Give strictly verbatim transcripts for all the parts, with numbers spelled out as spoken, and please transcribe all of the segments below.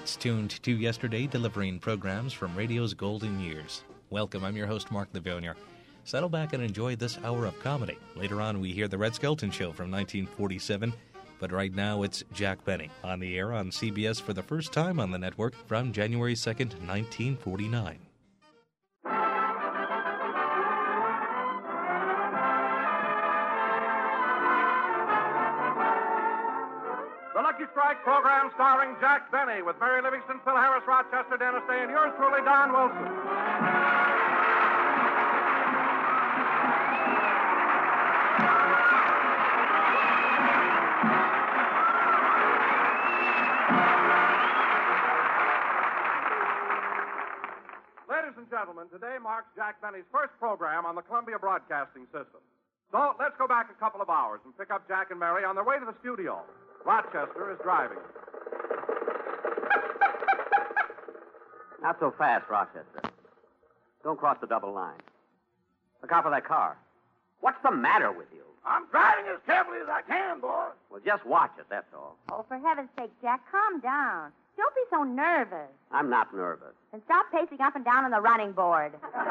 It's tuned to yesterday, delivering programs from radio's golden years. Welcome, I'm your host, Mark Livonia. Settle back and enjoy this hour of comedy. Later on, we hear The Red Skelton Show from nineteen forty-seven. But right now, it's Jack Benny on the air on C B S for the first time on the network from January second, nineteen forty-nine. The Lucky Strike program starring Jack Benny with Mary Livingston, Phil Harris, Rochester, Dennis Day, and yours truly, Don Wilson. Ladies and gentlemen, today marks Jack Benny's first program on the Columbia Broadcasting System. So let's go back a couple of hours and pick up Jack and Mary on their way to the studio. Rochester is driving. Not so fast, Rochester. Don't cross the double line. Look out for that car. What's the matter with you? I'm driving as carefully as I can, boy. Well, just watch it, that's all. Oh, for heaven's sake, Jack, calm down. Don't be so nervous. I'm not nervous. And stop pacing up and down on the running board.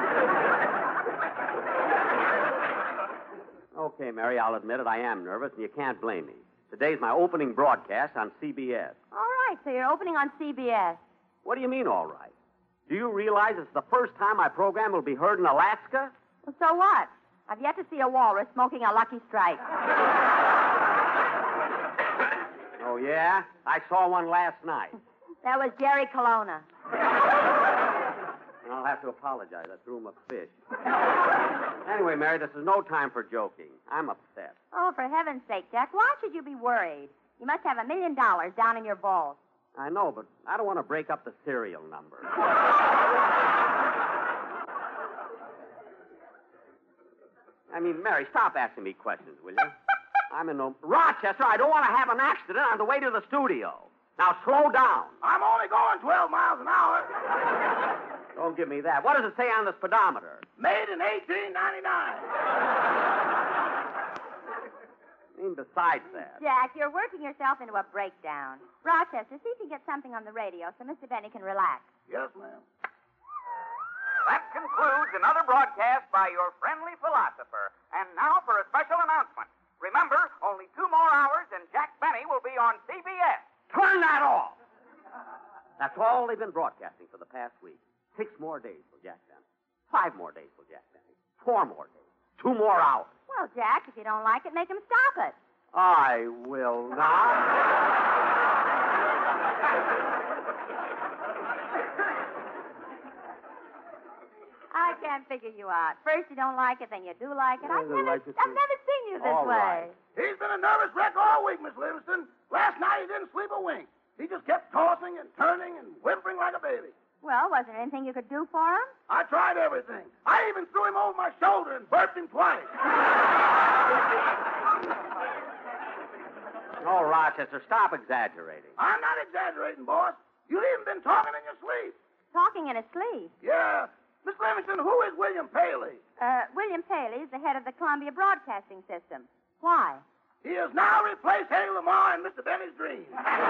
Okay, Mary, I'll admit it. I am nervous, and you can't blame me. Today's my opening broadcast on C B S. All right, so you're opening on C B S. What do you mean, all right? Do you realize it's the first time my program will be heard in Alaska? Well, so what? I've yet to see a walrus smoking a Lucky Strike. Oh, yeah? I saw one last night. That was Jerry Colonna. And I'll have to apologize. I threw him a fish. Anyway, Mary, this is no time for joking. I'm upset. Oh, for heaven's sake, Jack, why should you be worried? You must have a million dollars down in your vault. I know, but I don't want to break up the serial number. I mean, Mary, stop asking me questions, will you? I'm in no... Rochester, I don't want to have an accident on the way to the studio. Now, slow down. I'm only going twelve miles an hour. Don't give me that. What does it say on the speedometer? Made in eighteen ninety-nine. I mean, besides that... Jack, you're working yourself into a breakdown. Rochester, see if you can get something on the radio so Mister Benny can relax. Yes, ma'am. That concludes another broadcast by your friendly philosopher. And now for a special announcement. Remember, only two more hours and Jack Benny will be on C B S. Turn that off! That's all they've been broadcasting for the past week. Six more days for Jack Benny. Five more days for Jack Benny. Four more days. Two more hours. Well, Jack, if you don't like it, make him stop it. I will not. I can't figure you out. First you don't like it, then you do like it. I I've do never, like it, I've too. never seen you this All way. right. He's been a nervous wreck all week, Miss Livingston. Last night he didn't sleep a wink. He just kept tossing and turning and whimpering like a baby. Well, was there anything you could do for him? I tried everything. I even threw him over my shoulder and burped him twice. Oh, Rochester, stop exaggerating. I'm not exaggerating, boss. You've even been talking in your sleep. Talking in his sleep. Yeah. Miss Livingston, who is William Paley? Uh, William Paley is the head of the Columbia Broadcasting System. Why? He has now replaced Harry Lamar in Mister Benny's dream.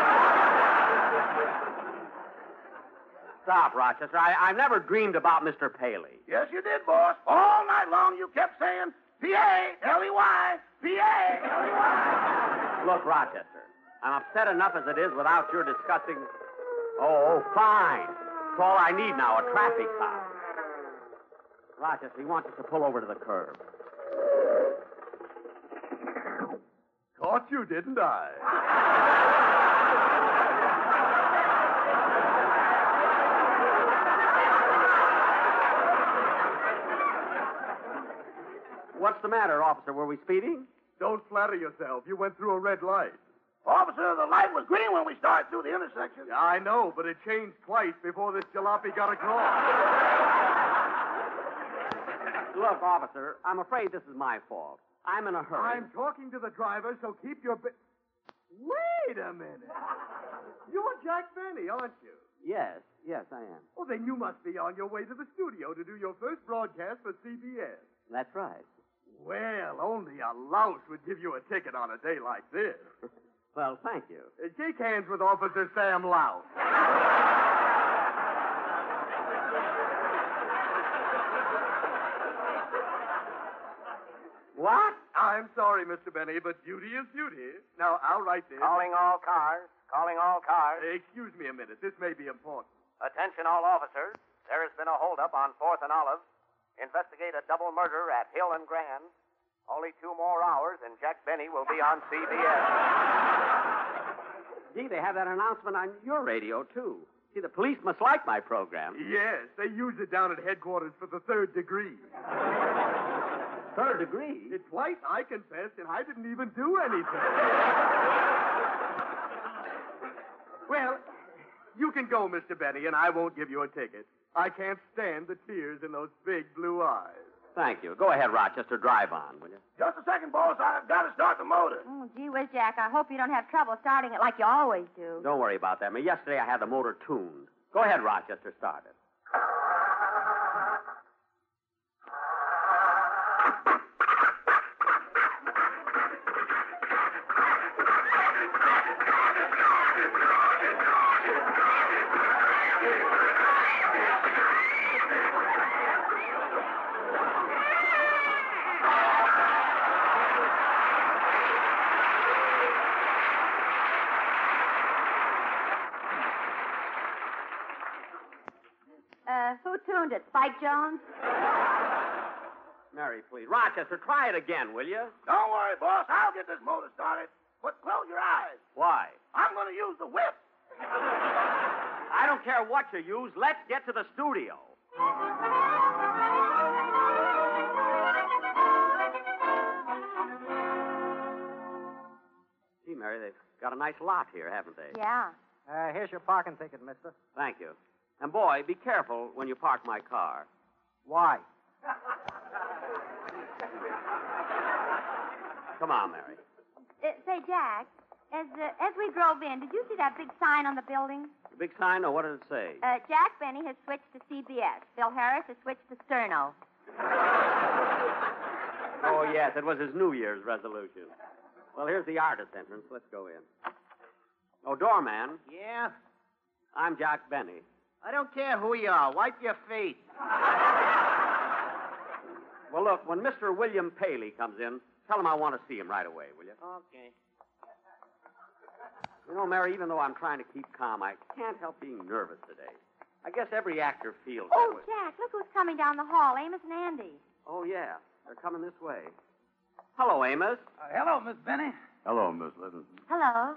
Stop, Rochester. I, I've never dreamed about Mister Paley. Yes, you did, boss. All night long you kept saying P A L E Y, P A L E Y. Look, Rochester, I'm upset enough as it is without your discussing... Oh, oh, fine. That's all I need now, a traffic cop. Rochester, he wants us to pull over to the curb. Caught you, didn't I? What's the matter, officer? Were we speeding? Don't flatter yourself. You went through a red light. Officer, the light was green when we started through the intersection. Yeah, I know, but it changed twice before this jalopy got across. Look, officer, I'm afraid this is my fault. I'm in a hurry. I'm talking to the driver, so keep your... Bi- Wait a minute. You're Jack Benny, aren't you? Yes, yes, I am. Well, then you must be on your way to the studio to do your first broadcast for C B S. That's right. Well, only a louse would give you a ticket on a day like this. Well, thank you. Uh, shake hands with Officer Sam Lowe. What? I'm sorry, Mister Benny, but duty is duty. Now, I'll write this. Calling all cars. Calling all cars. Uh, excuse me a minute. This may be important. Attention all officers. There has been a holdup on fourth and Olive. Investigate a double murder at Hill and Grand. Only two more hours, and Jack Benny will be on C B S. Gee, they have that announcement on your radio, too. See, the police must like my program. Yes, they use it down at headquarters for the third degree. Third degree? It's twice I confessed, and I didn't even do anything. Well, you can go, Mister Benny, and I won't give you a ticket. I can't stand the tears in those big blue eyes. Thank you. Go ahead, Rochester. Drive on, will you? Just a second, boss. I've got to start the motor. Oh, gee whiz, Jack. I hope you don't have trouble starting it like you always do. Don't worry about that. I mean, yesterday I had the motor tuned. Go ahead, Rochester. Start it. Uh, who tuned it? Spike Jones? Mary, please. Rochester, try it again, will you? Don't worry, boss. I'll get this motor started. But close your eyes. Why? I'm going to use the whip. I don't care what you use. Let's get to the studio. Gee, Mary, they've got a nice lot here, haven't they? Yeah. Uh, here's your parking ticket, mister. Thank you. And, boy, be careful when you park my car. Why? Come on, Mary. Uh, say, Jack, as uh, as we drove in, did you see that big sign on the building? The big sign, or what did it say? Uh, Jack Benny has switched to C B S. Phil Harris has switched to Sterno. Oh, yes, it was his New Year's resolution. Well, here's the artist entrance. Let's go in. Oh, doorman, Yeah? I'm Jack Benny. I don't care who you are. Wipe your feet. Well, look, when Mister William Paley comes in, tell him I want to see him right away, will you? Okay. You know, Mary, even though I'm trying to keep calm, I can't help being nervous today. I guess every actor feels Oh, that way. Jack, look who's coming down the hall. Amos and Andy. Oh, yeah. They're coming this way. Hello, Amos. Uh, hello, Miss Benny. Hello, Miss Livingston. Hello.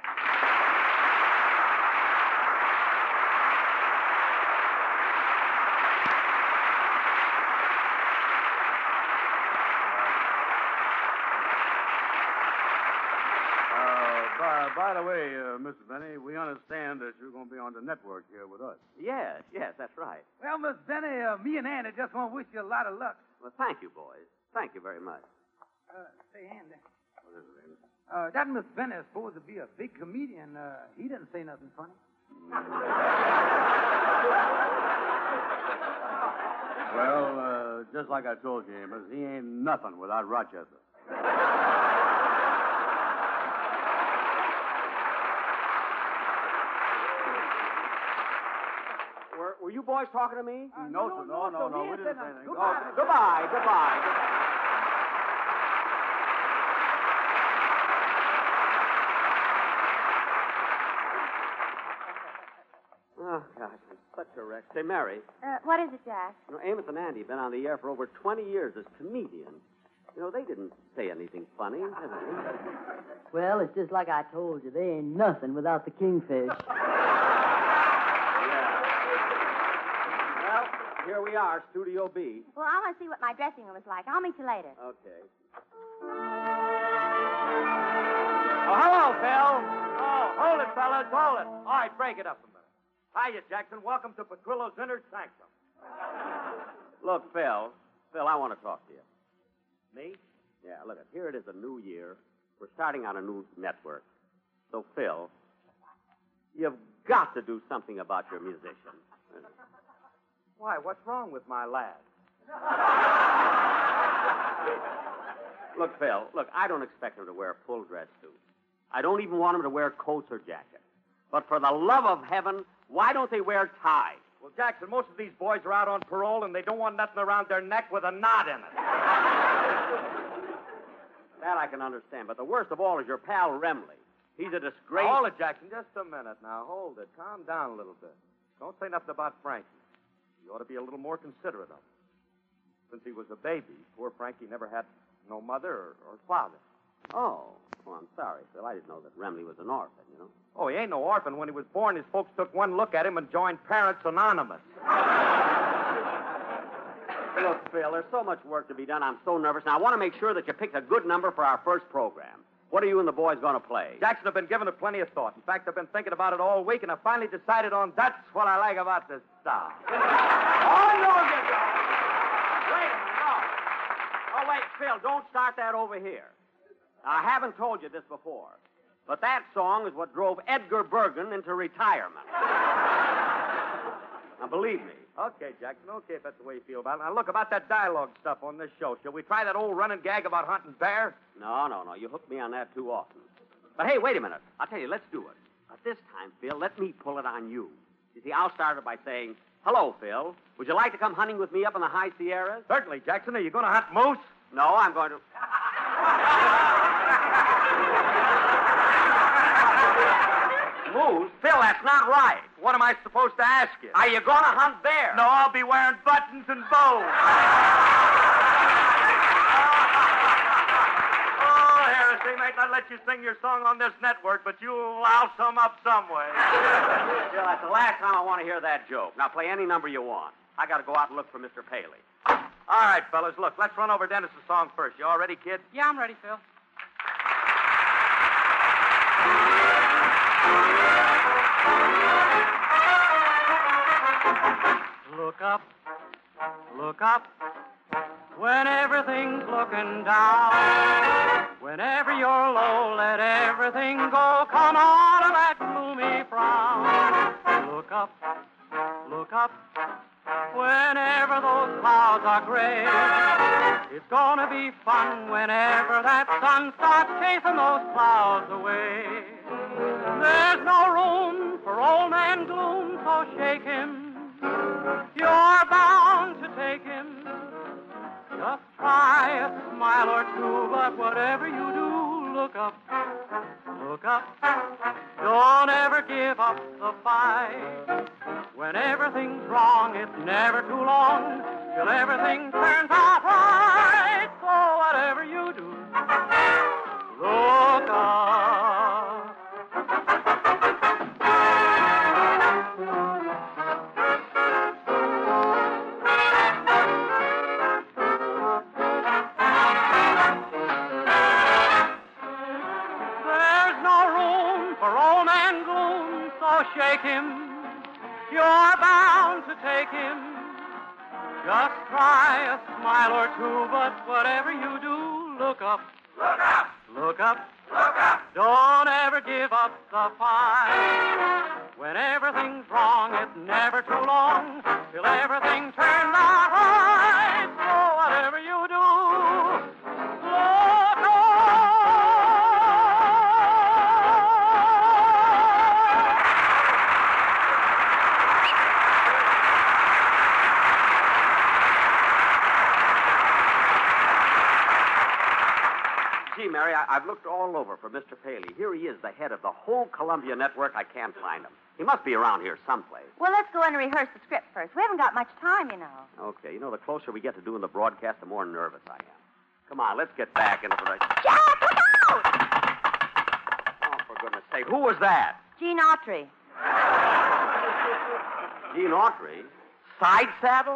By, by the way, uh, Mister Benny, we understand that you're going to be on the network here with us. Yes, yes, that's right. Well, Miss Benny, uh, me and Andy just want to wish you a lot of luck. Well, thank you, boys. Thank you very much. Uh, say, Andy. Uh, that Miss Benny is supposed to be a big comedian. Uh, he didn't say nothing funny. Well, uh, just like I told you, Amos, he ain't nothing without Rochester. Were, were you boys talking to me? Uh, no, sir, no, no, no, he we didn't didn't say say nothing. anything. Goodbye. Oh, goodbye, goodbye, goodbye. Oh, gosh, I'm such a wreck. Say, Mary, Uh, what is it, Jack? you know, Amos and Andy have been on the air for over twenty years as comedians. You know, they didn't say anything funny, have they? Well, it's just like I told you. They ain't nothing without the kingfish. Well, here we are, Studio B. Well, I want to see what my dressing room is like. I'll meet you later. Okay. Oh, hello, Phil. Oh, hold it, fellas, hold it. All right, break it up a minute. Hiya, Jackson. Welcome to Petrillo's Inner Sanctum. Look, Phil. Phil, I want to talk to you. Me? Yeah, look, here it is, a new year. We're starting on a new network. So, Phil, you've got to do something about your musician. Why, what's wrong with my lad? Look, Phil, look, I don't expect him to wear a full dress suit. I don't even want them to wear coats or jackets. But for the love of heaven, why don't they wear ties? Well, Jackson, most of these boys are out on parole, and they don't want nothing around their neck with a knot in it. That I can understand. But the worst of all is your pal Remley. He's a disgrace. Now, hold it, Jackson. Just a minute now. Hold it. Calm down a little bit. Don't say nothing about Frankie. You ought to be a little more considerate of him. Since he was a baby, poor Frankie never had no mother or, or father. Oh. Well, I'm sorry, Phil. I didn't know that Remley was an orphan, you know. Oh, he ain't no orphan. When he was born, his folks took one look at him and joined Parents Anonymous. Look, Phil, there's so much work to be done. I'm so nervous. Now, I want to make sure that you picked a good number for our first program. What are you and the boys going to play? Jackson, I've been giving it plenty of thought. In fact, I've been thinking about it all week, and I finally decided on that's what I like about this star. Oh, no, you don't. Wait a minute, no. Oh, wait, Phil, don't start that over here. I haven't told you this before, but that song is what drove Edgar Bergen into retirement. Now, believe me. Okay, Jackson, okay, if that's the way you feel about it. Now, look, about that dialogue stuff on this show. Shall we try that old running gag about hunting bears? No, no, no. You hooked me on that too often. But, hey, wait a minute. I'll tell you, let's do it. But this time, Phil, let me pull it on you. You see, I'll start it by saying, hello, Phil. Would you like to come hunting with me up in the high Sierras? Certainly, Jackson. Are you going to hunt moose? No, I'm going to... Moose? Phil, that's not right. What am I supposed to ask you? Are you going to hunt bears? No, I'll be wearing buttons and bows. Oh, Harris, they might not let you sing your song on this network, but you'll louse some up some way. Phil, that's the last time I want to hear that joke. Now, play any number you want. I got to go out and look for Mister Paley. All right, fellas, look, let's run over Dennis's song first. You all ready, kid? Yeah, I'm ready, Phil. Look up, look up, when everything's looking down. Whenever you're low, let everything go. Come out of that gloomy frown. Look up, look up, whenever those clouds are gray. It's gonna be fun whenever that sun starts chasing those clouds away. There's no room for old man gloom, so shake him. You're bound to take him. Just try a smile or two, but whatever you do, look up, look up. Don't ever give up the fight. When everything's wrong, it's never too long till everything turns out right. So whatever you do, look up. There's no room for old man gloom, so shake him. You're bound to take him. Just try a smile or two, but whatever you do, look up. Look up! Look up. Look up! Don't ever give up the fight. When everything's wrong, it's never too long till everything turns out right. So whatever you do, look up. Gee, Mary, I- I've looked all over for Mister Paley. Here he is, the head of the whole Columbia network. I can't find him. He must be around here someplace. Well, let's go in and rehearse the script first. We haven't got much time, you know. Okay, you know, the closer we get to doing the broadcast, the more nervous I am. Come on, let's get back into the... Jack, look out! Oh, for goodness sake, who was that? Gene Autry. Gene Autry? Side saddle?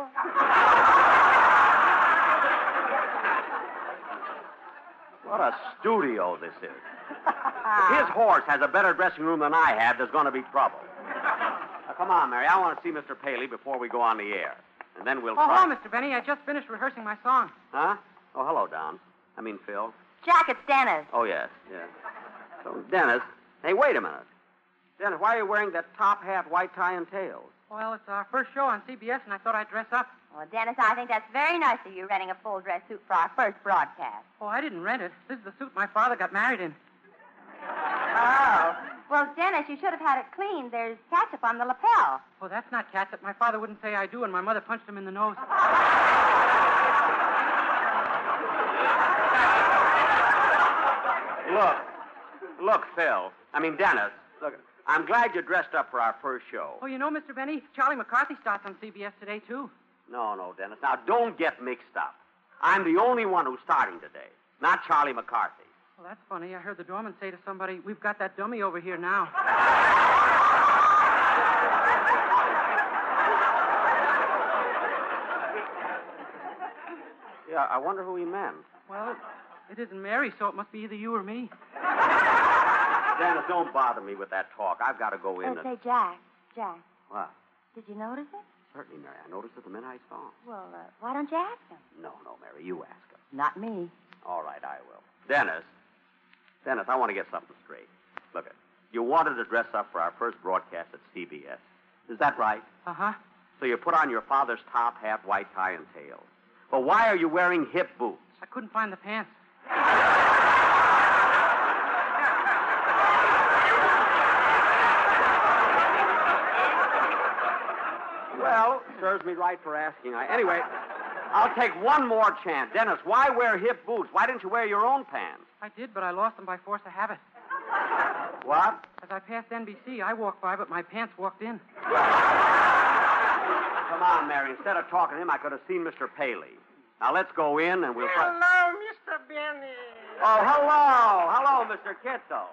What a studio this is. If his horse has a better dressing room than I have, there's going to be trouble. Now, come on, Mary. I want to see Mister Paley before we go on the air. And then we'll Oh, try... hello, Mister Benny. I just finished rehearsing my song. Huh? Oh, hello, Don. I mean, Phil. Jack, it's Dennis. Oh, yes, yes. So, Dennis... Hey, wait a minute. Dennis, why are you wearing that top hat, white tie, and tails? Well, it's our first show on C B S, and I thought I'd dress up. Well, Dennis, I think that's very nice of you renting a full dress suit for our first broadcast. Oh, I didn't rent it. This is the suit my father got married in. Well, Dennis, you should have had it cleaned. There's ketchup on the lapel. Oh, that's not ketchup. My father wouldn't say I do, and my mother punched him in the nose. Look. Look, Phil. I mean, Dennis. Look, I'm glad you dressed up for our first show. Oh, you know, Mister Benny, Charlie McCarthy starts on C B S today, too. No, no, Dennis. Now, don't get mixed up. I'm the only one who's starting today, not Charlie McCarthy. Well, that's funny. I heard the doorman say to somebody, we've got that dummy over here now. Yeah, I wonder who he meant. Well, it isn't Mary, so it must be either you or me. Dennis, don't bother me with that talk. I've got to go in Uh, and... say, Jack, Jack, What? did you notice it? Certainly, Mary. I noticed it the minute I saw him. Well, uh, why don't you ask him? No, no, Mary. You ask him. Not me. All right, I will. Dennis. Dennis, I want to get something straight. Look, it. You wanted to dress up for our first broadcast at C B S. Is that right? Uh-huh. So you put on your father's top hat, white tie, and tails. But why are you wearing hip boots? I couldn't find the pants. Well, serves me right for asking. I, anyway, I'll take one more chance. Dennis, why wear hip boots? Why didn't you wear your own pants? I did, but I lost them by force of habit. What? As I passed N B C, I walked by, but my pants walked in. Come on, Mary. Instead of talking to him, I could have seen Mister Paley. Now, let's go in and we'll... Hello, Mister Benny. Oh, hello. Hello, Mister Kitzel.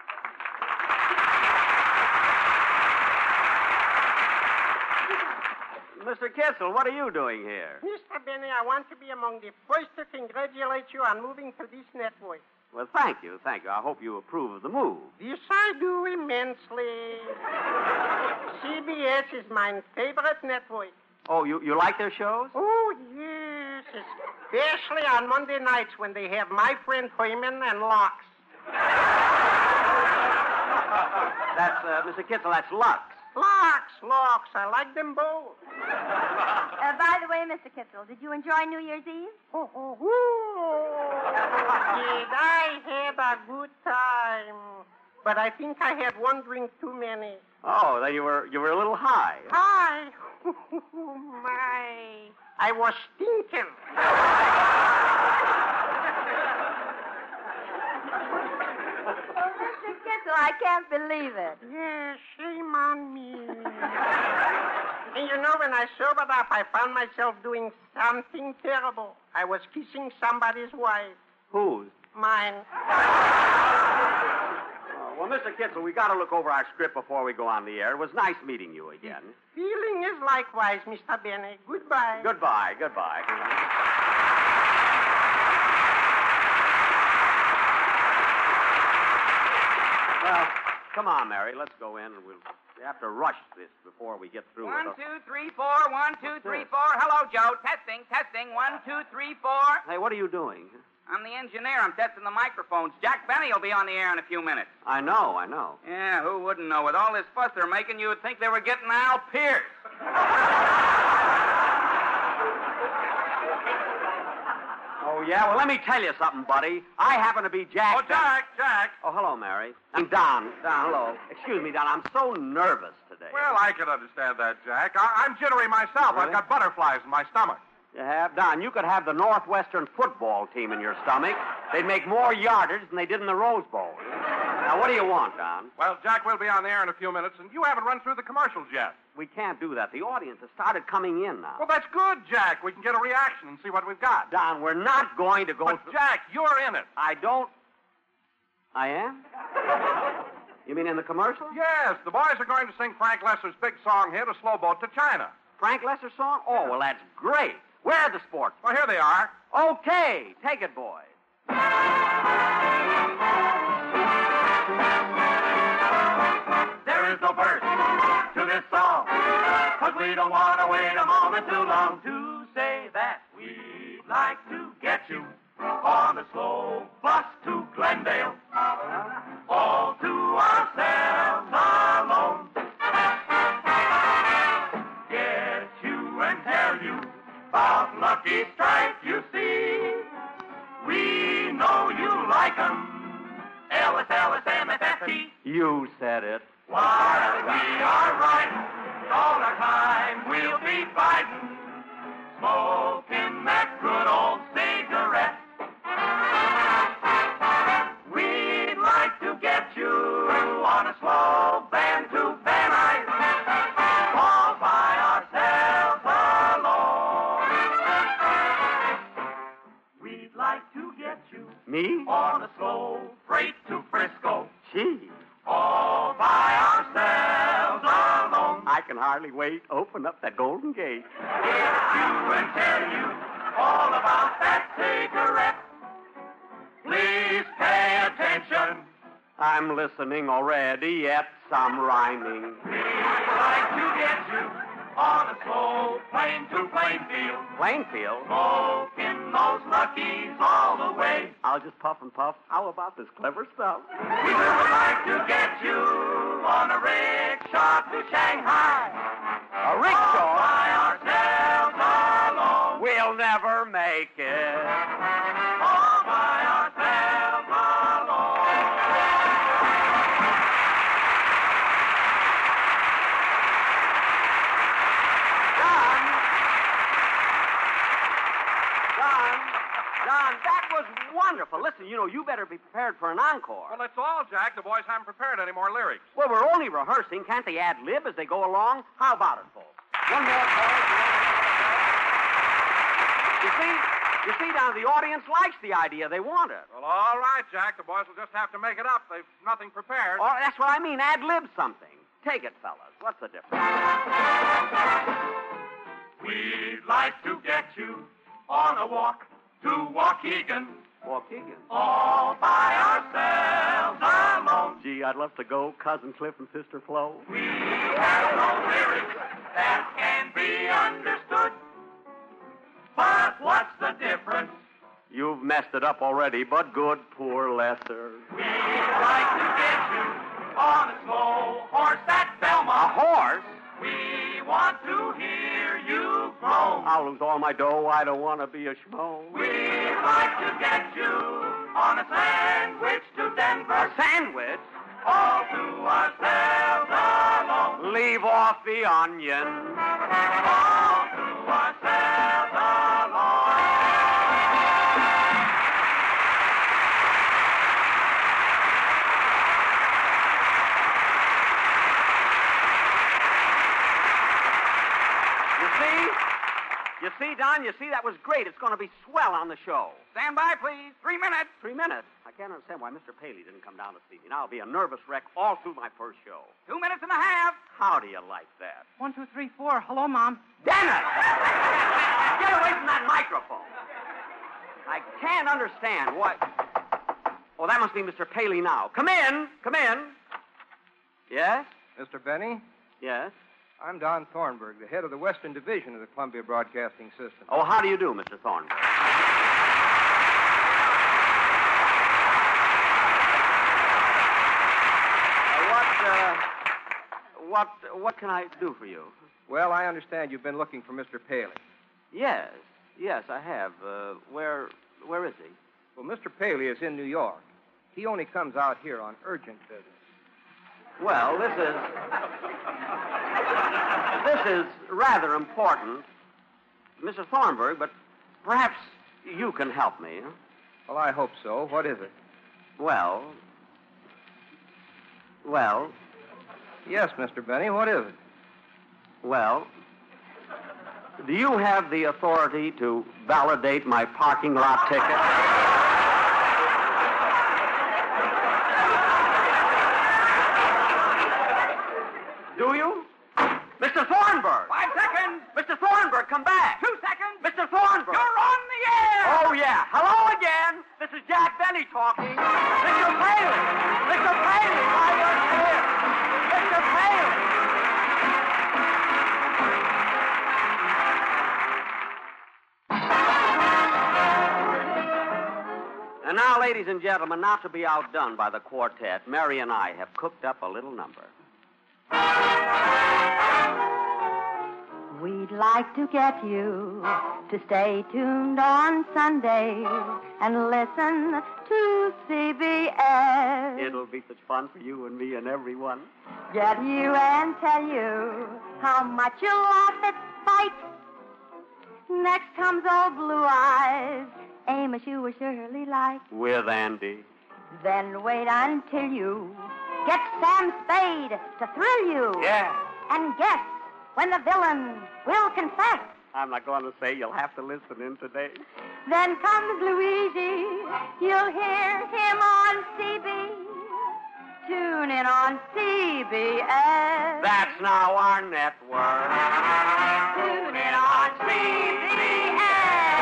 Mister Kitzel, what are you doing here? Mister Benny, I want to be among the first to congratulate you on moving to this network. Well, thank you, thank you. I hope you approve of the move. This I do immensely. C B S is my favorite network. Oh, you, you like their shows? Oh, yes, especially on Monday nights when they have My Friend Herman and Lux. That's, uh, Mister Kitzel, that's Lux. Lux, Lux, I like them both. Uh, by the way, Mister Kitzel, did you enjoy New Year's Eve? Oh, oh, oh. Did I had a good time. But I think I had one drink too many. Oh, then you were you were a little high. Hi. My. I was stinking. Oh, Mister Kitzel, I can't believe it. Yeah, shame on me. And you know, when I sobered up, I found myself doing something terrible. I was kissing somebody's wife. Whose? Mine. Oh, well, Mister Kitzel, we got to look over our script before we go on the air. It was nice meeting you again. Feeling is likewise, Mister Benny. Goodbye. Goodbye, goodbye. Well, come on, Mary. Let's go in, and we'll we have to rush this before we get through. One, with the... two, three, four. One, two, three, four. Hello, Joe. Testing, testing. One, two, three, four. Hey, what are you doing? I'm the engineer. I'm testing the microphones. Jack Benny will be on the air in a few minutes. I know, I know. Yeah, who wouldn't know? With all this fuss they're making, you would think they were getting Al Pierce. Oh, yeah? Well, let me tell you something, buddy. I happen to be Jack... Oh, Jack, Jack. Oh, hello, Mary. I'm Don. Don, hello. Excuse me, Don. I'm so nervous today. Well, I can understand that, Jack. I- I'm jittery myself. Really? I've got butterflies in my stomach. You have? Don, you could have the Northwestern football team in your stomach. They'd make more yardage than they did in the Rose Bowl. Now, what do you want, Don? Well, Jack, we'll be on the air in a few minutes, and you haven't run through the commercials yet. We can't do that. The audience has started coming in now. Well, that's good, Jack. We can get a reaction and see what we've got. Don, we're not going to go... But, through... Jack, you're in it. I don't... I am? You mean in the commercial? Yes, the boys are going to sing Frank Lesser's big song hit, A Slow Boat to China. Frank Lesser song? Oh, well, that's great. Where are the sports? Well, here they are. Okay, take it, boys. There is no verse to this song, 'cause we don't want to wait a moment too long to say that we'd like to get you on the slow bus to Glendale, all to ourselves alone. Get you and tell you about Lucky Strike, you see. We know you like 'em. Ellis, Ellis, M F F happy. You said it. While we are riding, all our time we'll be fighting, smoking that good old cigarette. We'd like to get you on a slow Van to Van Nuys, all by ourselves alone. We'd like to get you Me? on a slow freight to Frisco, Gee, all by ourselves alone. I can hardly wait. Open up that Golden Gate. Get you and tell you all about that cigarette. Please pay attention. I'm listening already. Yet some rhyming. We'd like to get you on a slow plane to Plainfield, Plainfield? smoking those Luckies all the way. I'll just puff and puff. How about this clever stuff? We would like to get you on a rickshaw to Shanghai, A all rickshaw? by ourselves alone. We'll never make it. All by ourselves alone. John! John! John, that was wonderful. Listen, you know, you better be prepared for an encore. Well, that's all, Jack. The boys haven't prepared any more lyrics. Well, we're only rehearsing. Can't they ad-lib as they go along? How about it, folks? One more chorus. You see, you see, now the audience likes the idea. They want it. Well, all right, Jack. The boys will just have to make it up. They've nothing prepared. Oh, that's what I mean. Ad-lib something. Take it, fellas. What's the difference? We'd like to get you on a walk to Waukegan, Waukegan. all by ourselves alone. Gee, I'd love to go. Cousin Cliff and Sister Flo. We have no lyrics that can be understood. But what's the difference? You've messed it up already, but good, poor lesser. We'd like to get you on a slow horse at Belmont. A horse? We want to hear you groan. I'll lose all my dough. I don't want to be a schmo. We'd like to get you on a sandwich to Denver. A sandwich? All to ourselves alone. Leave off the onion. All to ourselves alone. You see? You see, Don, you see, that was great. It's going to be swell on the show. Stand by, please. Three minutes. Three minutes. I can't understand why Mister Paley didn't come down to see me. Now I'll be a nervous wreck all through my first show. Two minutes and a half. How do you like that? One, two, three, four. Hello, Mom. Damn it! Get away from that microphone. I can't understand why. Oh, that must be Mister Paley now. Come in. Come in. Yes? Mister Benny, Yes? I'm Don Thornburg, the head of the Western Division of the Columbia Broadcasting System. Oh, how do you do, Mister Thornburg? Uh, what, uh, what, what can I do for you? Well, I understand you've been looking for Mister Paley. Yes, yes, I have. Uh, where, where is he? Well, Mister Paley is in New York. He only comes out here on urgent business. Well, this is... This is rather important, Mister Thornburg, but perhaps you can help me. Huh? Well, I hope so. What is it? Well... Well... Yes, Mister Benny, what is it? Well... Do you have the authority to validate my parking lot ticket? Do you? Mister Thornburg! Five seconds. Mister Thornburg, come back! Two seconds. Mister Thornburg! You're on the air. Oh, yeah. Hello again. This is Jack Benny talking. Mister Paley! Mister Paley, why you're here? Mister Paley! And now, ladies and gentlemen, not to be outdone by the quartet, Mary and I have cooked up a little number. We'd like to get you to stay tuned on Sundays and listen to C B S. It'll be such fun for you and me and everyone. Get you and tell you how much you laugh at fight. Next comes old Blue Eyes, Amos you will surely like. With Andy. Then wait until you get Sam Spade to thrill you. Yeah. And guess when the villain will confess. I'm not going to say, you'll have to listen in today. Then comes Luigi. You'll hear him on C B. Tune in on C B S. That's now our network. Tune in on C B S.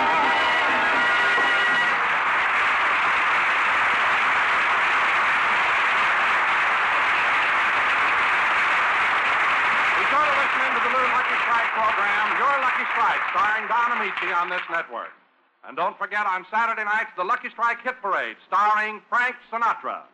Be sure to listen in to the new Lucky Strike program, Your Lucky Strike, starring Don Amici on this network. And don't forget on Saturday nights, the Lucky Strike Hit Parade, starring Frank Sinatra.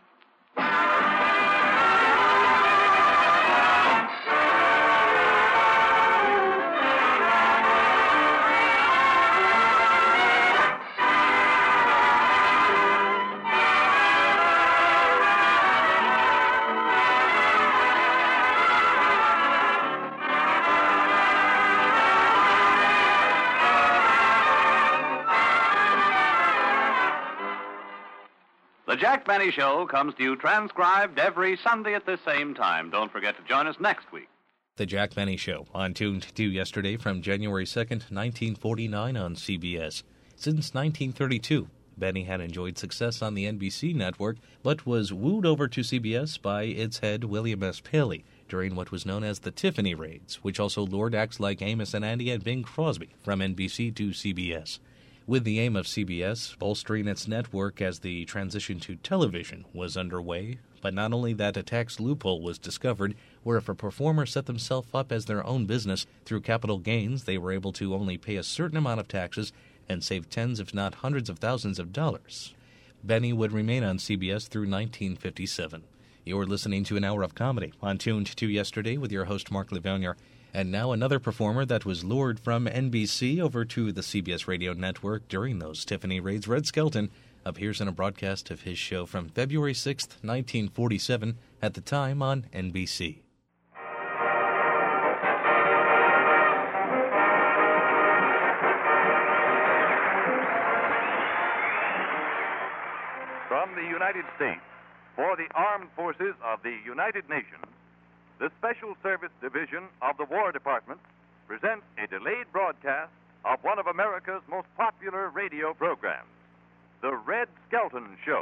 The Jack Benny Show comes to you transcribed every Sunday at this same time. Don't forget to join us next week. The Jack Benny Show, on Tuned to yesterday from January second, nineteen forty-nine on C B S. Since nineteen thirty-two, Benny had enjoyed success on the N B C network, but was wooed over to C B S by its head, William S. Paley, during what was known as the Tiffany Raids, which also lured acts like Amos and Andy and Bing Crosby from N B C to C B S. With the aim of C B S bolstering its network as the transition to television was underway, but not only that, a tax loophole was discovered where if a performer set themselves up as their own business through capital gains, they were able to only pay a certain amount of taxes and save tens if not hundreds of thousands of dollars. Benny would remain on C B S through nineteen fifty-seven. You're listening to an hour of comedy on Tuned to Yesterday with your host Mark Levonier. And now another performer that was lured from N B C over to the C B S radio network during those Tiffany Raids, Red Skelton, appears in a broadcast of his show from February sixth, nineteen forty-seven, at the time on N B C. From the United States, for the Armed Forces of the United Nations, the Special Service Division of the War Department presents a delayed broadcast of one of America's most popular radio programs, The Red Skelton Show.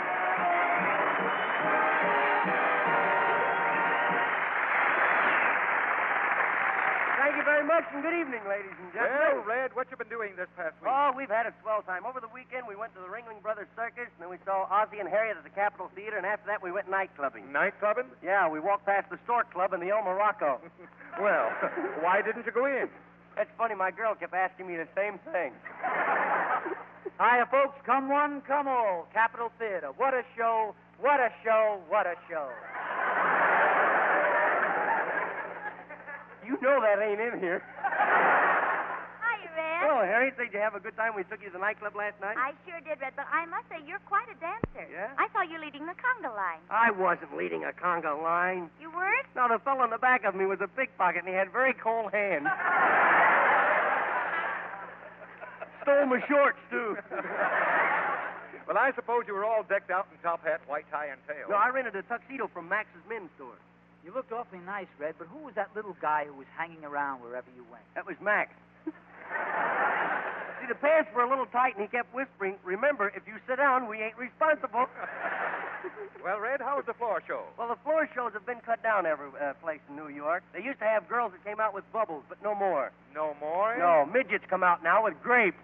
Thank you very much, and good evening, ladies and gentlemen. Well, Red, what you been doing this past week? Oh, we've had a swell time. Over the weekend, we went to the Ringling Brothers Circus, and then we saw Ozzie and Harriet at the Capitol Theater, and after that, we went night clubbing. Night clubbing? Yeah, we walked past the Stork Club and the El Morocco. Well, why didn't you go in? That's funny. My girl kept asking me the same thing. Hiya, folks. Come one, come all. Capitol Theater. What a show, what a show, what a show. You know that ain't in here. Hiya, Red. Oh, Harriet, did you have a good time? We took you to the nightclub last night? I sure did, Red, but I must say you're quite a dancer. Yeah? I saw you leading the conga line. I wasn't leading a conga line. You weren't? No, the fellow in the back of me was a pickpocket, and he had very cold hands. Stole my shorts, too. Well, I suppose you were all decked out in top hat, white tie, and tail. No, I rented a tuxedo from Max's men's store. You looked awfully nice, Red, but who was that little guy who was hanging around wherever you went? That was Max. See, the pants were a little tight, and he kept whispering, remember, if you sit down, we ain't responsible. Well, Red, how was the floor show? Well, the floor shows have been cut down every uh, place in New York. They used to have girls that came out with bubbles, but no more. No more? No, midgets come out now with grapes.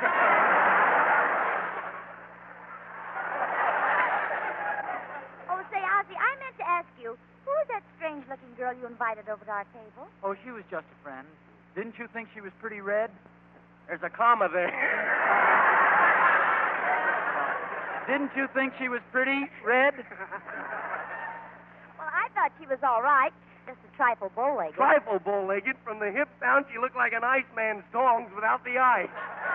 Oh, say, Ozzie, I meant to ask you, who was that strange-looking girl you invited over to our table? Oh, she was just a friend. Didn't you think she was pretty red? There's a comma there. Didn't you think she was pretty red? Well, I thought she was all right. Just a trifle bow-legged. Trifle bow-legged. From the hip down, she looked like an Iceman's tongs without the ice.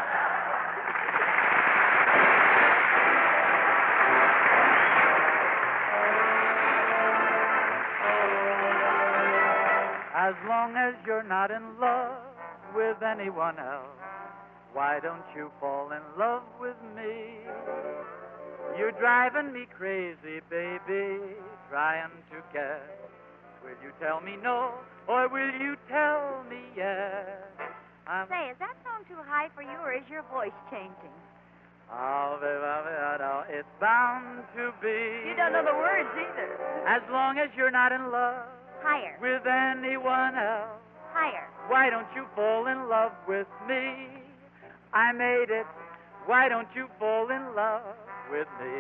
As long as you're not in love with anyone else, why don't you fall in love with me? You're driving me crazy, baby, trying to guess. Will you tell me no, or will you tell me yes? I'm... Say, is that song too high for you, or is your voice changing? Oh, baby, it's bound to be. You don't know the words either. As long as you're not in love Higher. with anyone else, Higher. why don't you fall in love with me? I made it. Why don't you fall in love with me?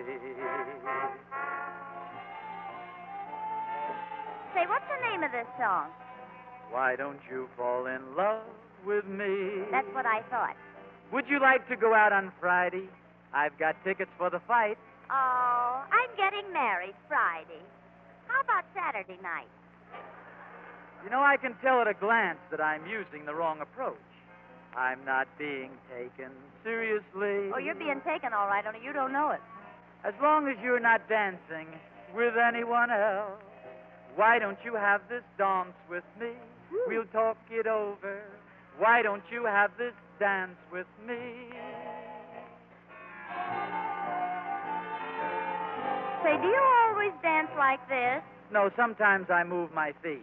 Say, what's the name of this song? Why don't you fall in love with me? That's what I thought. Would you like to go out on Friday? I've got tickets for the fight. Oh, I'm getting married Friday. How about Saturday night? You know, I can tell at a glance that I'm using the wrong approach. I'm not being taken seriously. Oh, you're being taken all right, only you don't know it. As long as you're not dancing with anyone else, why don't you have this dance with me? Woo. We'll talk it over. Why don't you have this dance with me? Say, do you always dance like this? No, sometimes I move my feet.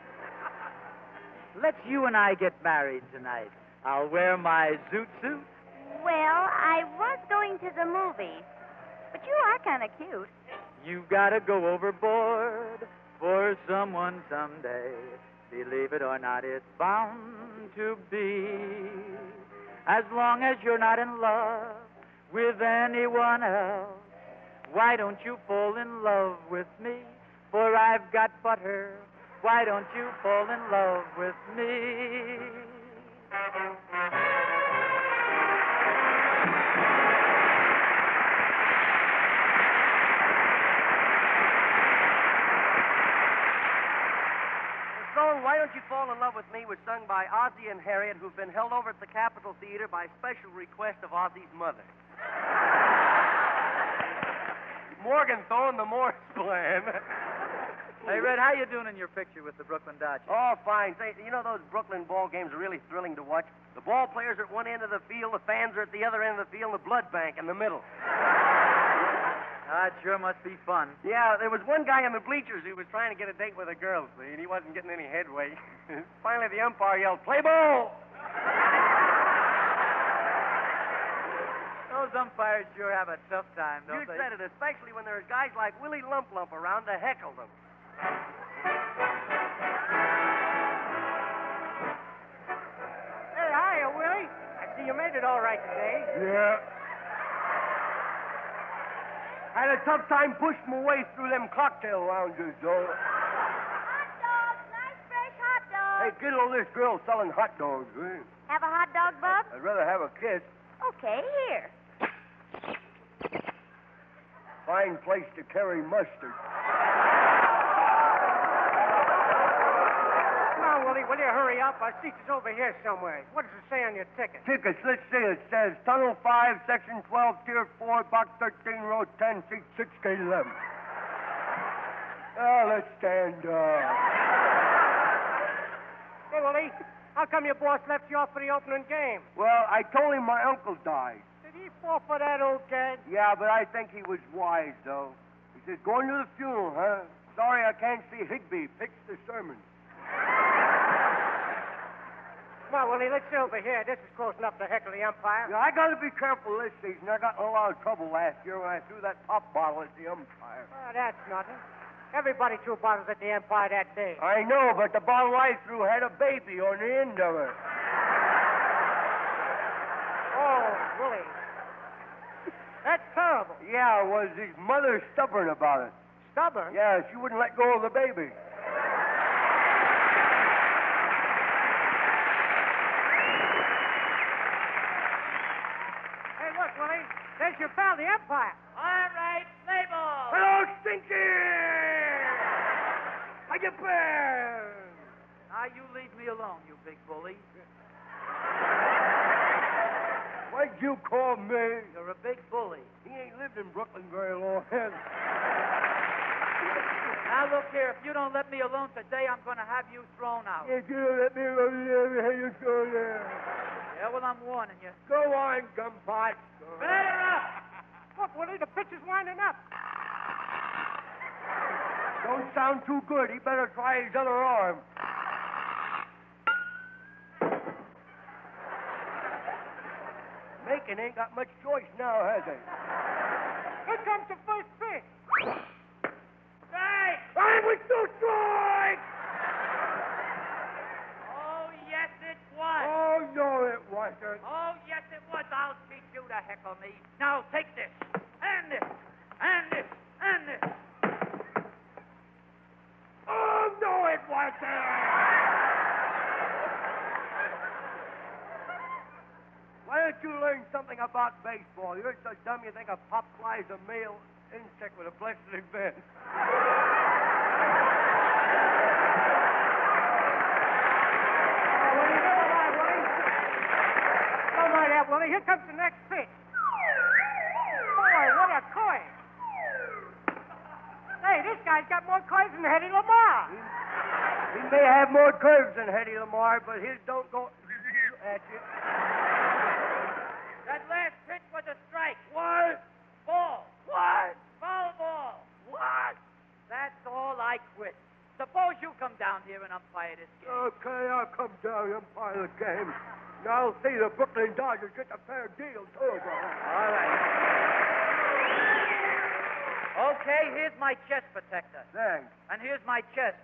Let's you and I get married tonight. I'll wear my zoot suit. Well, I was going to the movies, but you are kind of cute. You've got to go overboard for someone someday. Believe it or not, it's bound to be. As long as you're not in love with anyone else, why don't you fall in love with me? For I've got butter. Why don't you fall in love with me? The song Why Don't You Fall in Love with Me was sung by Ozzie and Harriet, who've been held over at the Capitol Theater by special request of Ozzie's mother. Morgenthau and the Morse plan. Hey, Red, how you doing in your picture with the Brooklyn Dodgers? Oh, fine. Say, you know those Brooklyn ball games are really thrilling to watch? The ball players are at one end of the field, the fans are at the other end of the field, and the blood bank in the middle. Ah, it sure must be fun. Yeah, there was one guy in the bleachers who was trying to get a date with a girl, see, and he wasn't getting any headway. Finally, the umpire yelled, "Play ball!" Those umpires sure have a tough time, don't You they? said it, especially when there's guys like Willie Lump Lump around to heckle them. Hey, hiya, Willie. I see you made it all right today. Yeah. Had a tough time pushing my way through them cocktail lounges, though. Hot dogs, nice fresh hot dogs. Hey, get all this girl selling hot dogs, eh? Have a hot dog, Bub? I'd rather have a kiss. Okay, here. Fine place to carry mustard. Come on, Willie, will you hurry up? Our seat is over here somewhere. What does it say on your ticket? Tickets, let's see. It says Tunnel five, Section twelve, Tier four, Box thirteen, Row ten, Seat six K eleven. Oh, let's stand up. Hey, Willie, how come your boss left you off for the opening game? Well, I told him my uncle died. Did he fall for that old gag? Yeah, but I think he was wise, though. He says, going to the funeral, huh? Sorry I can't see Higby. Fix the sermon. Come on, Willie, let's sit over here. This is close enough to heckle the umpire. Yeah, I got to be careful this season. I got in a lot of trouble last year when I threw that pop bottle at the umpire. Oh, that's nothing. Everybody threw bottles at the umpire that day. I know, but the bottle I threw had a baby on the end of it. Oh, Willie. That's terrible. Yeah, was his mother stubborn about it? Stubborn? Yeah, she wouldn't let go of the baby. Hey, look, Willie. There's your pal, the umpire. All right, play ball. Hello, Stinky! I you bear! Now you leave me alone, you big bully. What'd you call me? You're a big bully. He ain't lived in Brooklyn very long. Now look here, if you don't let me alone today, I'm going to have you thrown out. If you don't let me alone, you go there. Yeah, well, I'm warning you. Go on, Gumpot. Batter up! Look, Willie, the pitch is winding up. Don't sound too good. He better try his other arm. Macon ain't got much choice now, has he? Here comes the first pitch. Strike! I was so strike! Oh, yes, it was. Oh, no, it wasn't. Oh, yes, it was. I'll teach you to heckle me. Now, take this, and this, and this, and this. Oh, no, it wasn't. Why don't you learn something about baseball? You're so dumb you think a pop fly is a male insect with a plastic vent. All right, Ed, Willie, here comes the next pitch. Boy, what a coin. Hey, this guy's got more coins than Eddie Lamar. He may have more curves than Eddie Lamar, but his don't go at you. That last pitch was a strike. What? Ball. What? Foul ball. What? That's all. I quit. Suppose you come down here and umpire this game. Okay, I'll come down and umpire the game. Now I'll see the Brooklyn Dodgers get a fair deal, too. All right. Okay, here's my chest protector. Thanks. And here's my chest.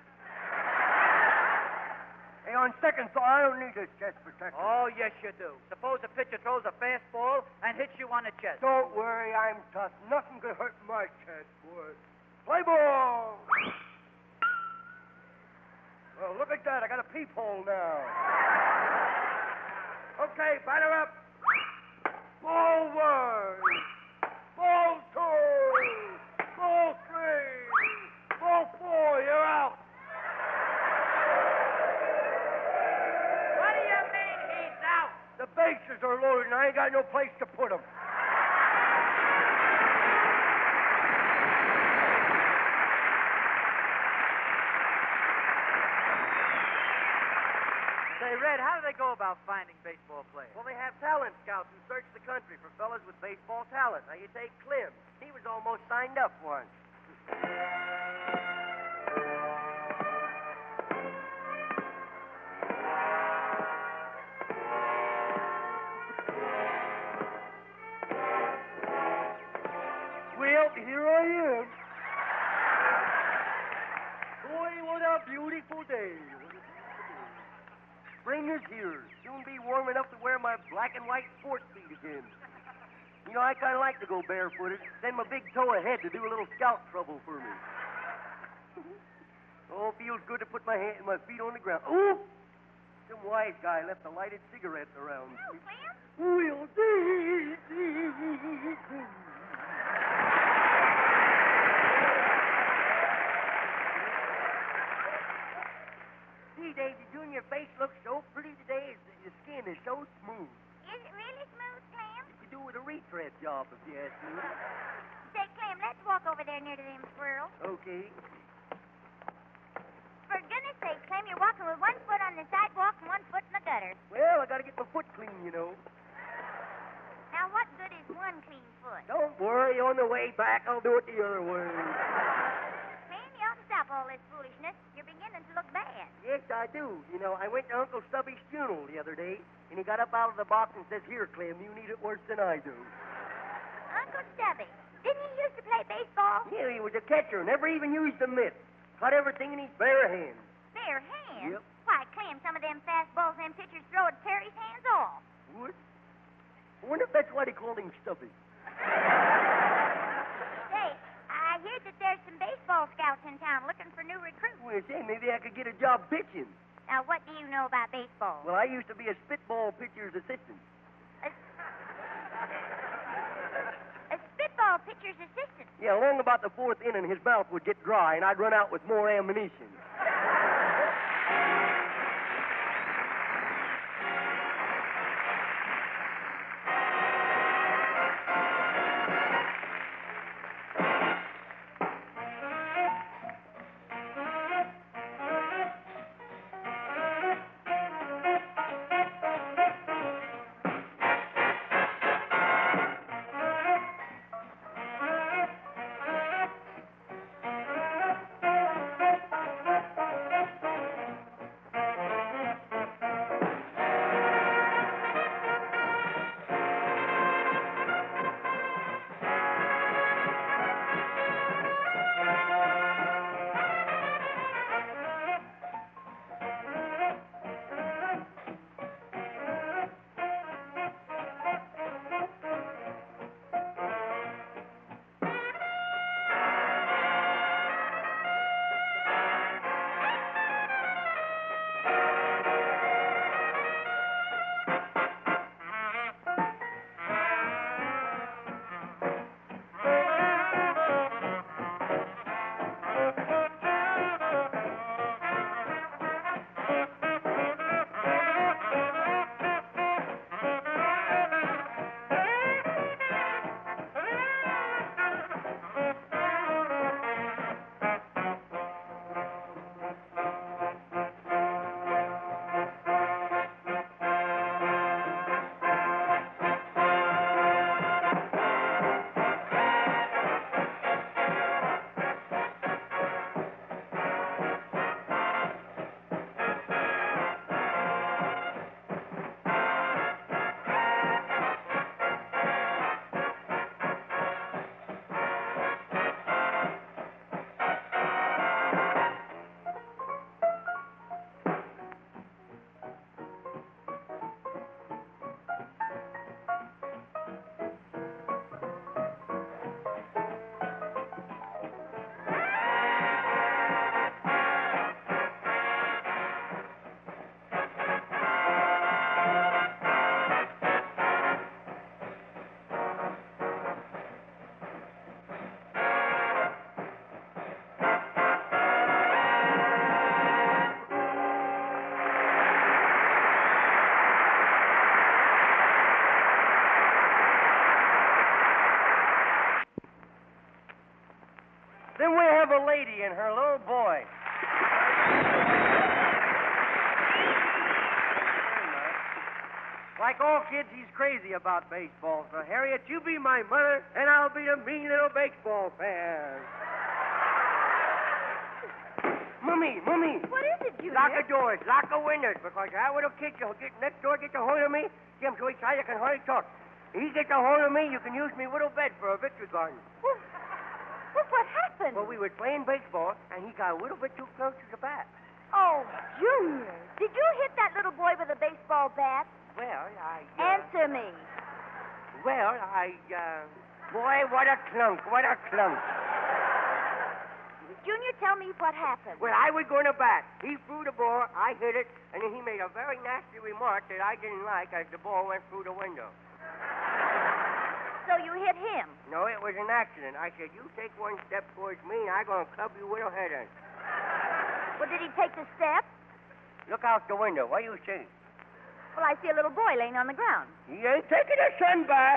Hey, on second thought, I don't need this chest protector. Oh, yes, you do. Suppose a pitcher throws a fastball and hits you on the chest. Don't worry, I'm tough. Nothing could hurt my chest, boy. Play ball! Well, look at that. I got a peephole now. Okay, batter up. Ball one. Ball two. Ball three. Ball four. You're out. What do you mean he's out? The bases are loaded, and I ain't got no place to put them. Say, Red, how do they go about finding baseball players? Well, they have talent scouts who search the country for fellas with baseball talent. Now, you take Clem. He was almost signed up once. Well, here I am. Boy, what a beautiful day. Spring is here. Soon be warm enough to wear my black and white sports feet again. You know, I kind of like to go barefooted. Send my big toe ahead to do a little scout trouble for me. Oh, feels good to put my hand, my feet on the ground. Ooh! Some wise guy left a lighted cigarette around. Oh, Clem? We'll See, Davy Junior, your face looks so pretty today. Your skin is so smooth. Is it really smooth, Clem? You could do with a retread job, if you ask me. Say, Clem, let's walk over there near to them squirrels. Okay. For goodness sake, Clem, you're walking with one foot on the sidewalk and one foot in the gutter. Well, I gotta get my foot clean, you know. Now, what good is one clean foot? Don't worry, on the way back, I'll do it the other way. Clem, you ought to stop all this foolishness. You're beginning to look bad. Yes, I do. You know, I went to Uncle Stubby's funeral the other day, and he got up out of the box and says, "Here, Clem, you need it worse than I do." Uncle Stubby, didn't he used to play baseball? Yeah, he was a catcher, never even used a mitt. Caught everything in his bare hands. Bare hands? Yep. Why, Clem, some of them fastballs them pitchers throw would tear his hands off. What? I wonder if that's why they called him Stubby. Say, I hear that there's some baseball scouts in town looking for new recruits. Well, say, maybe I could get a job pitching. Now, what do you know about baseball? Well, I used to be a spitball pitcher's assistant. A spitball Oh, pitcher's assistant. Yeah, along about the fourth inning, his mouth would get dry, and I'd run out with more ammunition. Then we have a lady and her little boy. Like all kids, he's crazy about baseball. So, Harriet, you be my mother, and I'll be the mean little baseball fan. Mummy, Mummy. What is it, Junior? Lock the doors, lock the windows, because that little kid will get next door, get a hold of me. See, I'm so excited I can hardly talk. If he gets a hold of me, you can use me little bed for a victory garden. Well, well, what happened? Well, we were playing baseball, and he got a little bit too close to the bat. Oh, Junior. Did you hit that little boy with a baseball bat? Well, I... Uh, Answer me. Well, I, uh... Boy, what a clunk, what a clunk. Junior, tell me what happened. Well, I was going to bat. He threw the ball, I hit it, and then he made a very nasty remark that I didn't like as the ball went through the window. So you hit him? No, it was an accident. I said, you take one step towards me, and I'm going to club your little head in. Well, did he take the step? Look out the window. What do you see? Well, I see a little boy laying on the ground. He ain't taking a sun bath.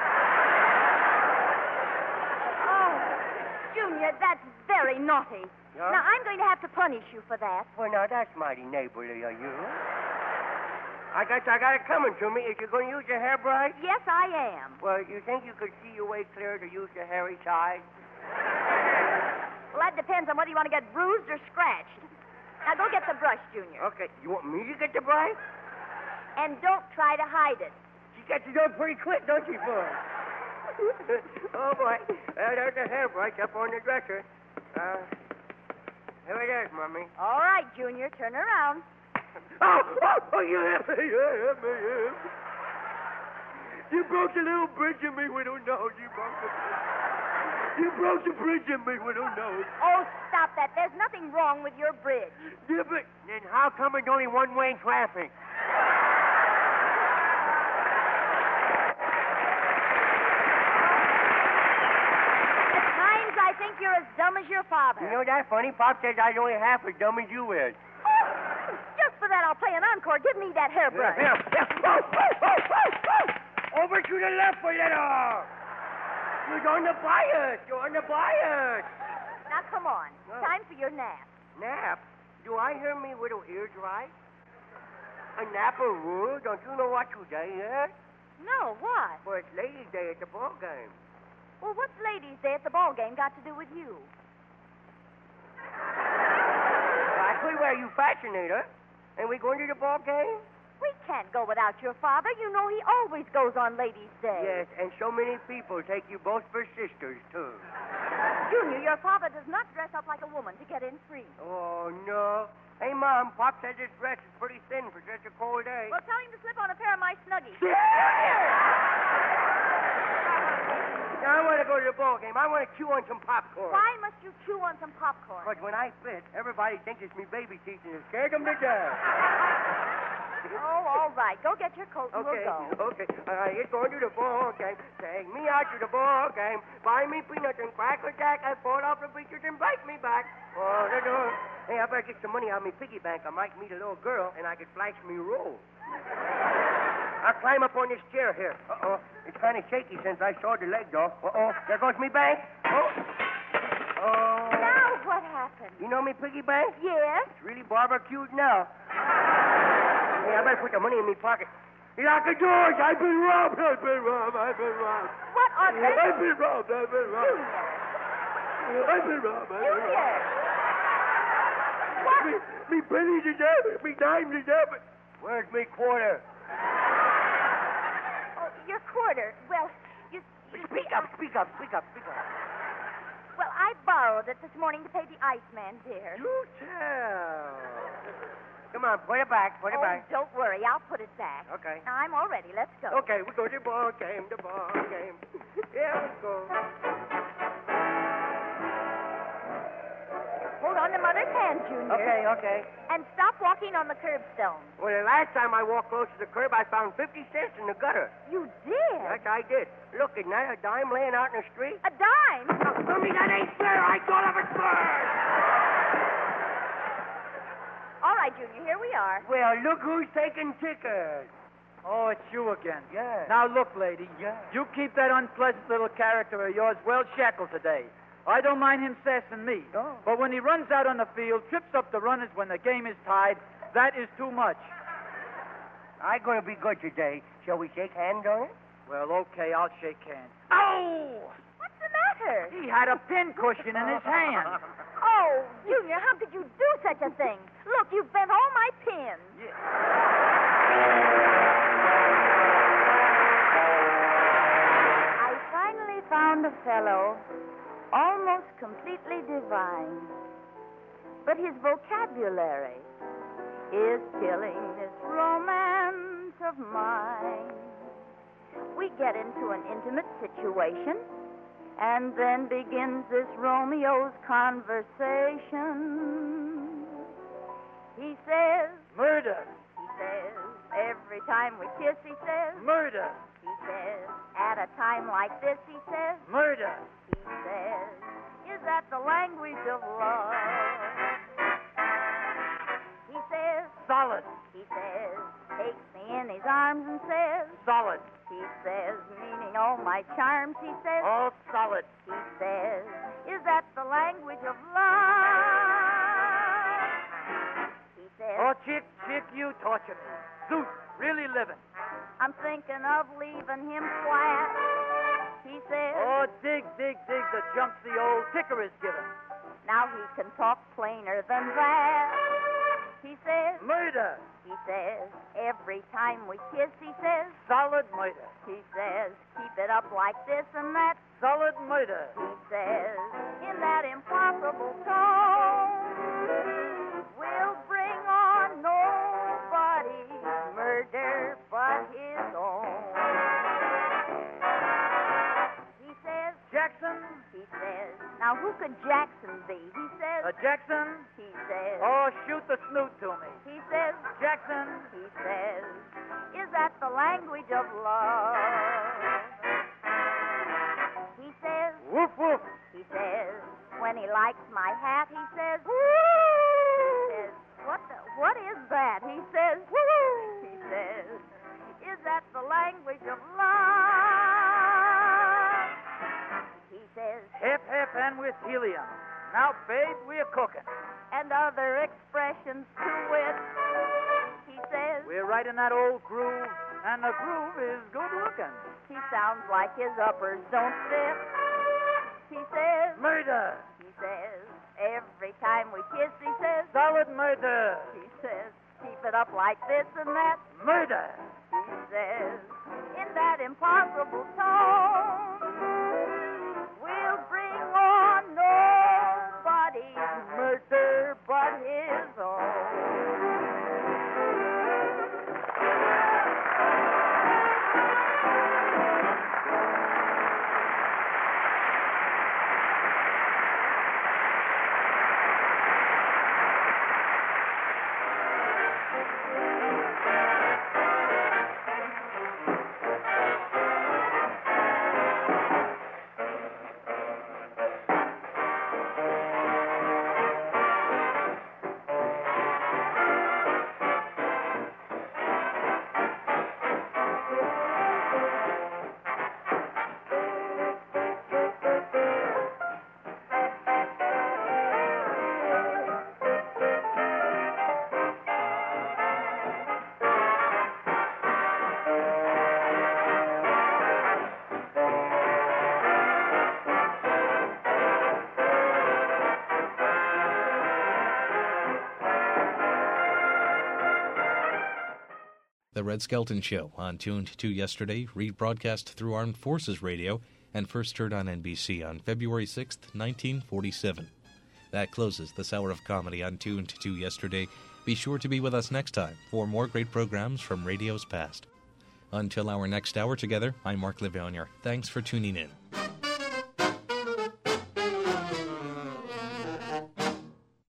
Oh, Junior, that's very naughty. Yeah? Now, I'm going to have to punish you for that. Well, now, that's mighty neighborly of you. I got I got it coming to me. Is you going to use your hairbrush? Yes, I am. Well, you think you could see your way clear to use your hairy side? Well, that depends on whether you want to get bruised or scratched. Now, go get the brush, Junior. Okay. You want me to get the brush? And don't try to hide it. She gets it done pretty quick, don't she, boy? Oh, boy. Well, there's the hairbrush up on the dresser. Uh, here it is, Mummy. All right, Junior. Turn around. Oh, oh, oh, you hit me, you hit me, you hit me. You broke the little bridge in me with a nose. You broke the bridge. You broke the bridge in me with a nose. Oh, stop that. There's nothing wrong with your bridge. Yeah, but then how come it's only one-way traffic? think you're as dumb as your father. You know that funny? Pop says I was only half as dumb as you is. Oh, just for that, I'll play an encore. Give me that hairbrush. Yeah, yeah. Whoa, whoa, whoa, whoa, whoa. Over to the left, Folletta. You're on the bias. You're on the bias. Now, come on. Oh. Time for your nap. Nap? Do I hear me little ears right? A nap-a-roo? Don't you know what today is? No, what? Well, it's Ladies' Day at the ball game. Well, what's Ladies' Day at the ball game got to do with you? Well, I tell you where you fascinator. And we going to the ball game? We can't go without your father. You know he always goes on Ladies' Day. Yes, and so many people take you both for sisters, too. Junior, your father does not dress up like a woman to get in free. Oh, no. Hey, Mom, Pop says this dress is pretty thin for such a cold day. Well, tell him to slip on a pair of my Snuggies. Now, I want to go to the ball game. I want to chew on some popcorn. Why must you chew on some popcorn? Because when I fit, everybody thinks it's me baby teeth and it scares them to death. Oh, all right. Go get your coat and Okay, we'll go. okay. All right, it's going to the ball game. Take me out to the ball game. Buy me peanuts and cracker jack and fall off the bleachers and bite me back. Oh, the door. Hey, I better get some money out of my piggy bank. I might meet a little girl and I could flash me roll. I'll climb up on this chair here. Uh-oh. It's kind of shaky since I sawed the legs off. Uh-oh. There goes me bank. Oh. Oh. Now what happened? You know me piggy bank? Yes. It's really barbecued now. Hey, I better put the money in my pocket. Lock the doors. I've been robbed. I've been robbed. I've been robbed. What on earth? I've been robbed. I've been robbed. I've been robbed. I've been robbed. Junior. What? Me, me pennies is there. Me dimes is there. But where's me quarter? Oh, your quarter. Well, you... you Speak see, up. Speak up. Speak up. Speak up. Well, I borrowed it this morning to pay the Iceman dear. You tell. Come on, put it back. Put it oh, back. don't worry. I'll put it back. Okay. Now, I'm all ready. Let's go. Okay, we go to the ball game. The ball game. Yeah, let's go. Hold on to Mother's hand, Junior. Okay, okay. And stop walking on the curbstone. Well, the last time I walked close to the curb, I found fifty cents in the gutter. You did? Yes, I did. Look, isn't that a dime laying out in the street? A dime? Now, tell me that ain't fair. I thought of it first. All right, Junior, here we are. Well, look who's taking tickets. Oh, it's you again. Yeah. Now, look, lady. Yeah. You keep that unpleasant little character of yours well shackled today. I don't mind him sassing me. Oh. But when he runs out on the field, trips up the runners when the game is tied, that is too much. I'm going to be good today. Shall we shake hands on it? Well, okay, I'll shake hands. Oh! What's the matter? He had a pin cushion in his hand. Oh, Junior, how could you do such a thing? Look, you've bent all my pins. I finally found a fellow almost completely divine. But his vocabulary is killing this romance of mine. We get into an intimate situation, and then begins this Romeo's conversation. He says, Murder. He says, every time we kiss, he says, Murder. He says, at a time like this, he says, Murder. He says, is that the language of love? He says, Solid. He says, takes me in his arms and says, Solid. He says, meaning all my charms, he says, All solid. He says, is that the language of love? He says, Oh, chick, chick, you torture me. Zeus, really living. I'm thinking of leaving him flat. He says, Oh, dig, dig, dig the jumps the old ticker is given. now he can talk plainer than that. He says, Murder. He says, every time we kiss, he says, Solid murder. He says, keep it up like this and that. Solid murder. He says, in that impossible tone, we'll bring on nobody's murder but his own. He says, Jackson. He says, now who could Jackson be? He says, Uh, Jackson. He says, Oh, shoot the snoot to me. He says, Jackson. He says, is that the language of love? He says, Woof, woof. He says, When he likes my hat, he says, woo! He says, what the, what is that? He says, woo! He says, is that the language of love? He says, hip, hip, and with helium. Now, babe, we're cooking. And other expressions to wit. He says, we're right in that old groove, and the groove is good looking. He sounds like his uppers don't fit. He says, murder. He says, every time we kiss, he says, solid murder. He says, keep it up like this and that. Murder. He says, in that impossible tone, we'll bring on nobody's murder but his own. The Red Skelton Show, on Tuned to Yesterday, rebroadcast through Armed Forces Radio and first heard on N B C on February sixth, nineteen forty-seven. That closes this hour of comedy on Tuned to Yesterday. Be sure to be with us next time for more great programs from radio's past. Until our next hour together, I'm Mark Livonia. Thanks for tuning in.